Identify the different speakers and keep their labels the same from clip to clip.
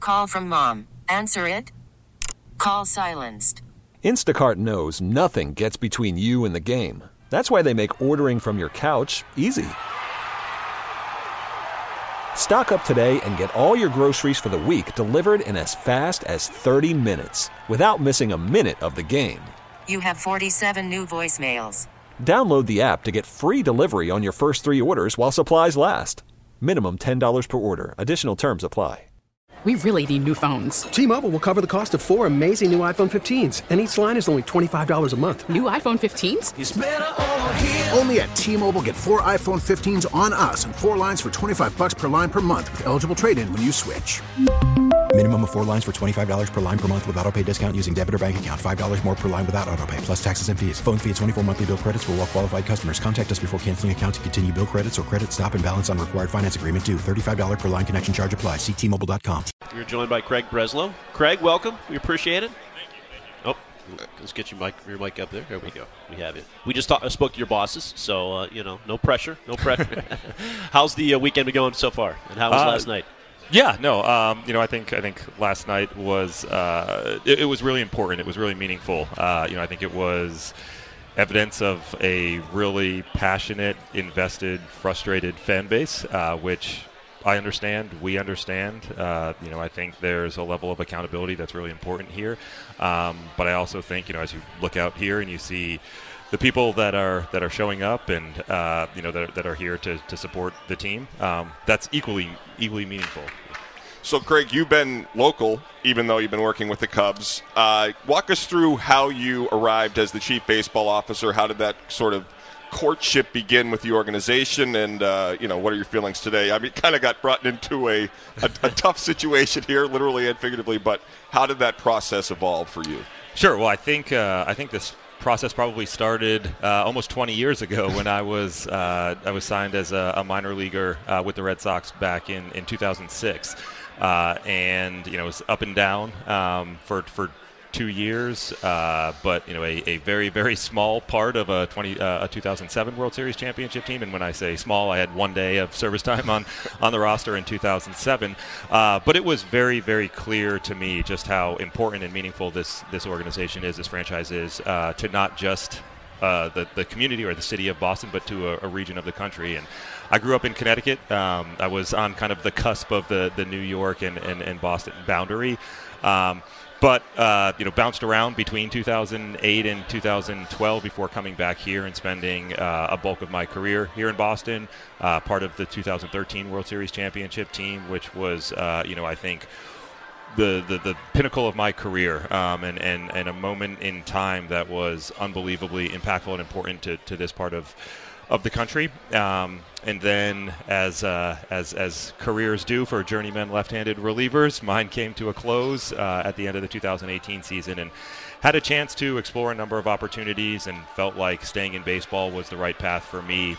Speaker 1: Call from mom. Answer it. Call silenced.
Speaker 2: Instacart knows nothing gets between you and the game. That's why they make ordering from your couch easy. Stock up today and get all your groceries for the week delivered in as fast as 30 minutes without missing a minute of the game.
Speaker 1: You have 47 new voicemails.
Speaker 2: Download the app to get free delivery on your first 3 orders while supplies last. Minimum $10 per order. Additional terms apply.
Speaker 3: We really need new phones.
Speaker 4: T-Mobile will cover the cost of 4 amazing new iPhone 15s, and each line is only $25 a month.
Speaker 3: New iPhone 15s?
Speaker 5: It's better over here. Only at T-Mobile, get 4 iPhone 15s on us and 4 lines for $25 per line per month with eligible trade-in when you switch.
Speaker 6: Minimum of 4 lines for $25 per line per month with autopay discount using debit or bank account. $5 more per line without autopay, plus taxes and fees. Phone fee at 24 monthly bill credits for well-qualified customers. Contact us before canceling account to continue bill credits or credit stop and balance on required finance agreement due. $35 per line connection charge applies. See T-Mobile.com.
Speaker 7: You're joined by Craig Breslow. Craig, welcome. We appreciate it. Oh, let's get your mic up there. There we go. We have it. We just spoke to your bosses, so, no pressure. No pressure. How's the weekend been going so far, and how was last night?
Speaker 8: Yeah, no, I think last night was it was really important. It was really meaningful. I think it was evidence of a really passionate, invested, frustrated fan base, which I understand. We understand. I think there's a level of accountability that's really important here. But I also think, as you look out here and you see the people that are showing up and that are here to support the team, that's equally meaningful.
Speaker 9: So, Craig, you've been local, even though you've been working with the Cubs. Walk us through how you arrived as the chief baseball officer. How did that sort of courtship begin with the organization, and what are your feelings today? I mean, kind of got brought into a tough situation here, literally and figuratively. But how did that process evolve for you?
Speaker 8: Sure. Well, I think this process probably started almost 20 years ago when I was signed as a minor leaguer with the Red Sox back in 2006, and it was up and down for 2 yees, but a very, very small part of a 2007 World Series championship team. And when I say small, I had 1 day of service time on the roster in 2007. But it was very, very clear to me just how important and meaningful this organization is, this franchise is, to not just the community or the city of Boston, but to a region of the country. And I grew up in Connecticut. I was on kind of the cusp of the New York and Boston boundary. But bounced around between 2008 and 2012 before coming back here and spending a bulk of my career here in Boston, part of the 2013 World Series championship team, which was, I think, the pinnacle of my career, and a moment in time that was unbelievably impactful and important to this part of the country. And then as careers do for journeyman left-handed relievers, mine came to a close at the end of the 2018 season, and had a chance to explore a number of opportunities and felt like staying in baseball was the right path for me.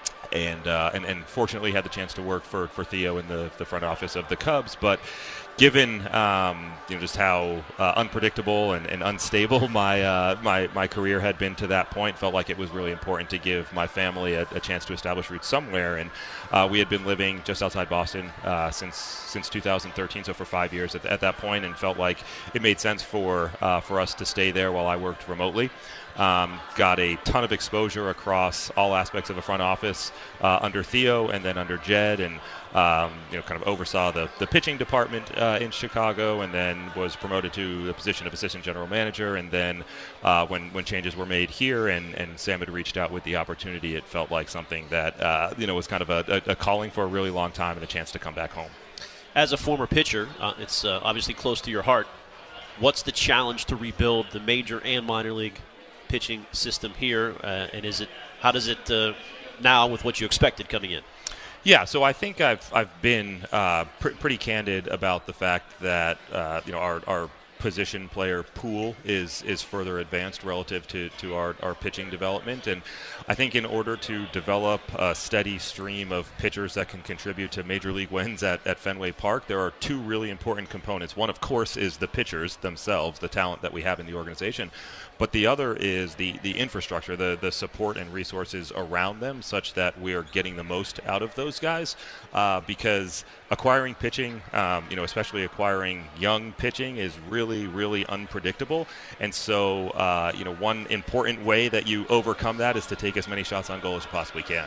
Speaker 8: And fortunately had the chance to work for Theo in the front office of the Cubs. But given just how unpredictable and unstable my career had been to that point, felt like it was really important to give my family a chance to establish roots somewhere. And we had been living just outside Boston since 2013, so for 5 years at that point, and felt like it made sense for us to stay there while I worked remotely. Got a ton of exposure across all aspects of the front office under Theo and then under Jed, and kind of oversaw the pitching department in Chicago, and then was promoted to the position of assistant general manager. And then when changes were made here and Sam had reached out with the opportunity, it felt like something that was kind of a calling for a really long time and a chance to come back home.
Speaker 7: As a former pitcher, it's obviously close to your heart. What's the challenge to rebuild the major and minor league pitching system here, and how does it now with what you expected coming in?
Speaker 8: Yeah, so I think I've been pretty candid about the fact that our position player pool is further advanced relative to our pitching development. And I think in order to develop a steady stream of pitchers that can contribute to major league wins at Fenway Park, there are two really important components. One, of course, is the pitchers themselves, the talent that we have in the organization. But the other is the infrastructure, the support and resources around them, such that we are getting the most out of those guys. Because acquiring pitching, especially acquiring young pitching, is really, really unpredictable. And so, one important way that you overcome that is to take as many shots on goal as you possibly can.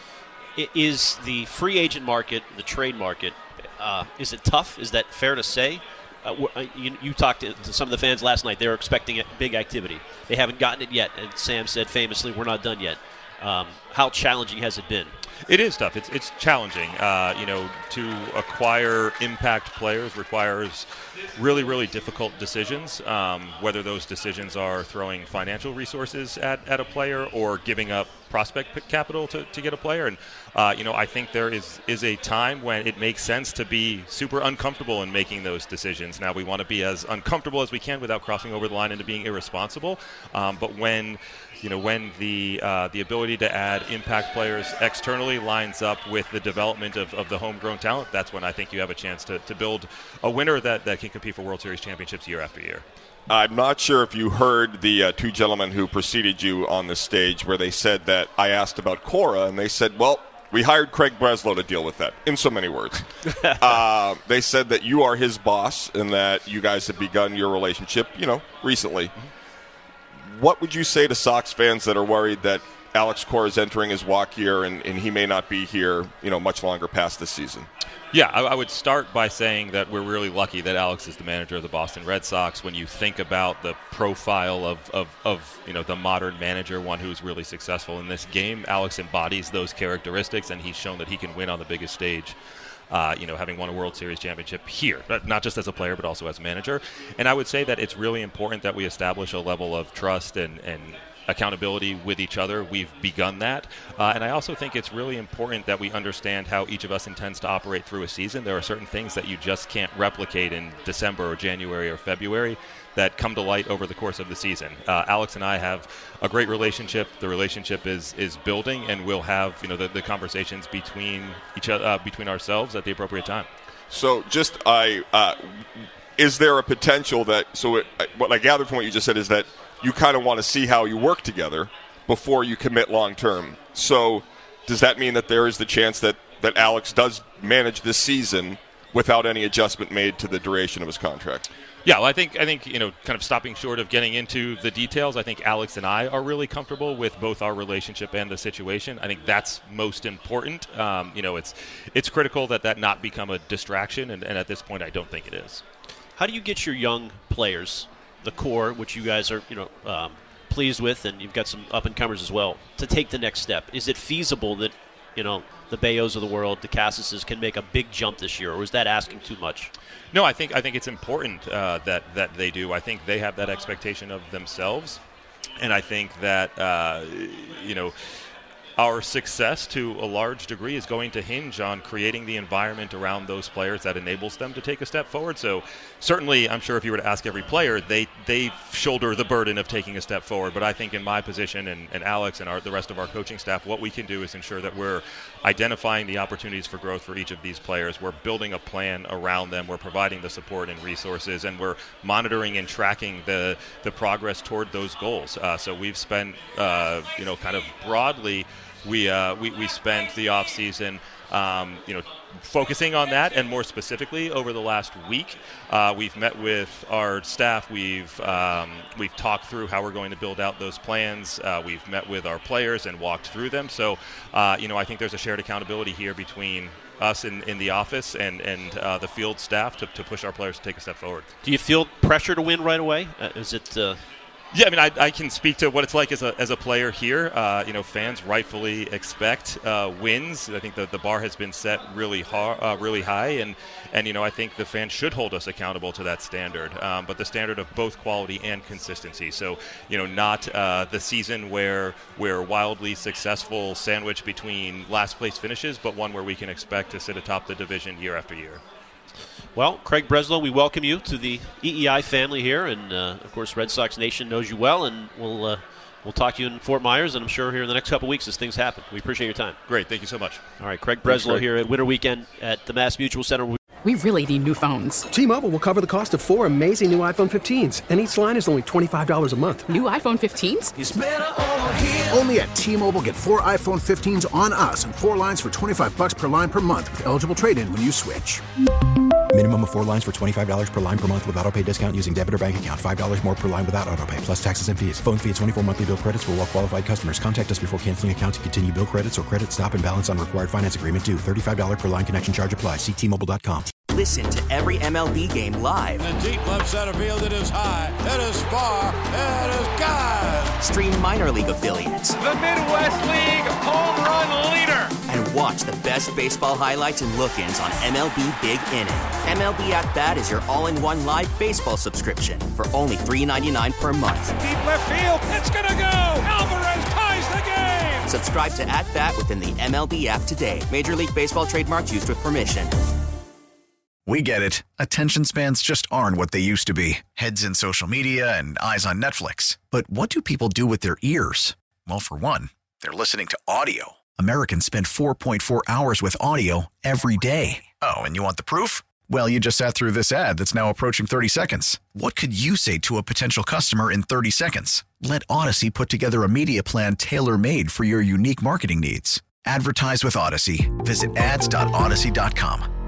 Speaker 7: Is the free agent market, the trade market, is it tough? Is that fair to say? You talked to some of the fans last night. They were expecting a big activity. They haven't gotten it yet, and Sam said famously, "We're not done yet." How challenging has it been?
Speaker 8: It is tough. It's challenging. To acquire impact players requires really, really difficult decisions, whether those decisions are throwing financial resources at a player or giving up prospect capital to get a player. And, I think there is a time when it makes sense to be super uncomfortable in making those decisions. Now, we want to be as uncomfortable as we can without crossing over the line into being irresponsible. But when the ability to add impact players externally lines up with the development of the homegrown talent, that's when I think you have a chance to build a winner that can compete for World Series championships year after year.
Speaker 9: I'm not sure if you heard the two gentlemen who preceded you on the stage where they said that I asked about Cora, and they said, well, we hired Craig Breslow to deal with that, in so many words. They said that you are his boss and that you guys have begun your relationship, recently. Mm-hmm. What would you say to Sox fans that are worried that Alex Cora is entering his walk year and he may not be here, much longer past this season?
Speaker 8: Yeah, I would start by saying that we're really lucky that Alex is the manager of the Boston Red Sox. When you think about the profile of the modern manager, one who's really successful in this game, Alex embodies those characteristics, and he's shown that he can win on the biggest stage. Having won a World Series championship here, not just as a player, but also as a manager. And I would say that it's really important that we establish a level of trust and accountability with each other. We've begun that. And I also think it's really important that we understand how each of us intends to operate through a season. There are certain things that you just can't replicate in December or January or February that come to light over the course of the season. Alex and I have a great relationship. The relationship is building, and we'll have the conversations between each other, between ourselves at the appropriate time.
Speaker 9: So is there a potential that, what I gathered from what you just said is that you kind of want to see how you work together before you commit long term. So does that mean that there is the chance that Alex does manage this season without any adjustment made to the duration of his contract?
Speaker 8: Yeah, well, I think kind of stopping short of getting into the details, I think Alex and I are really comfortable with both our relationship and the situation. I think that's most important. It's critical that not become a distraction, and at this point I don't think it is.
Speaker 7: How do you get your young players, the core, which you guys are pleased with, and you've got some up-and-comers as well, to take the next step? Is it feasible that the Bayos of the world, the Cassises, can make a big jump this year, or is that asking too much?
Speaker 8: No, I think it's important that they do. I think they have that expectation of themselves, and I think that our success to a large degree is going to hinge on creating the environment around those players that enables them to take a step forward. So certainly, I'm sure if you were to ask every player, they shoulder the burden of taking a step forward. But I think in my position and Alex and the rest of our coaching staff, what we can do is ensure that we're identifying the opportunities for growth for each of these players. We're building a plan around them. We're providing the support and resources, and we're monitoring and tracking the progress toward those goals. So we've spent, kind of broadly, we spent the off season, focusing on that, and more specifically over the last week, we've met with our staff. We've talked through how we're going to build out those plans. We've met with our players and walked through them. So, I think there's a shared accountability here between us in the office and the field staff to push our players to take a step forward.
Speaker 7: Do you feel pressure to win right away? Is it?
Speaker 8: Yeah, I mean, I can speak to what it's like as a player here. Fans rightfully expect wins. I think the bar has been set really high, and I think the fans should hold us accountable to that standard. But the standard of both quality and consistency. So, not the season where we're wildly successful sandwiched between last place finishes, but one where we can expect to sit atop the division year after year.
Speaker 7: Well, Craig Breslow, we welcome you to the EEI family here, and of course, Red Sox Nation knows you well, and we'll talk to you in Fort Myers, and I'm sure here in the next couple of weeks as things happen. We appreciate your time.
Speaker 8: Great, thank you so much.
Speaker 7: All right, Craig Breslow here at Winter Weekend at the Mass Mutual Center.
Speaker 3: We really need new phones.
Speaker 4: T-Mobile will cover the cost of 4 amazing new iPhone 15s, and each line is only $25 a month.
Speaker 3: New iPhone 15s?
Speaker 5: It's better over here. Only at T-Mobile, get 4 iPhone 15s on us and 4 lines for $25 per line per month with eligible trade-in when you switch.
Speaker 6: Minimum of 4 lines for $25 per line per month with autopay discount using debit or bank account. $5 more per line without autopay, plus taxes and fees. Phone fee at 24 monthly bill credits for well-qualified customers. Contact us before canceling account to continue bill credits or credit stop and balance on required finance agreement due. $35 per line connection charge applies. See T-Mobile.com.
Speaker 10: Listen to every MLB game live.
Speaker 11: In the deep left center field, it is high, it is far, it is gone.
Speaker 10: Stream minor league affiliates.
Speaker 12: The Midwest League home run leader.
Speaker 10: And watch the best baseball highlights and look-ins on MLB Big Inning. MLB At Bat is your all-in-one live baseball subscription for only $3.99 per month.
Speaker 12: Deep left field, it's gonna go. Alvarez ties the game.
Speaker 10: Subscribe to At Bat within the MLB app today. Major League Baseball trademarks used with permission.
Speaker 13: We get it. Attention spans just aren't what they used to be. Heads in social media and eyes on Netflix. But what do people do with their ears? Well, for one, they're listening to audio. Americans spend 4.4 hours with audio every day. Oh, and you want the proof? Well, you just sat through this ad that's now approaching 30 seconds. What could you say to a potential customer in 30 seconds? Let Odyssey put together a media plan tailor-made for your unique marketing needs. Advertise with Odyssey. Visit ads.odyssey.com.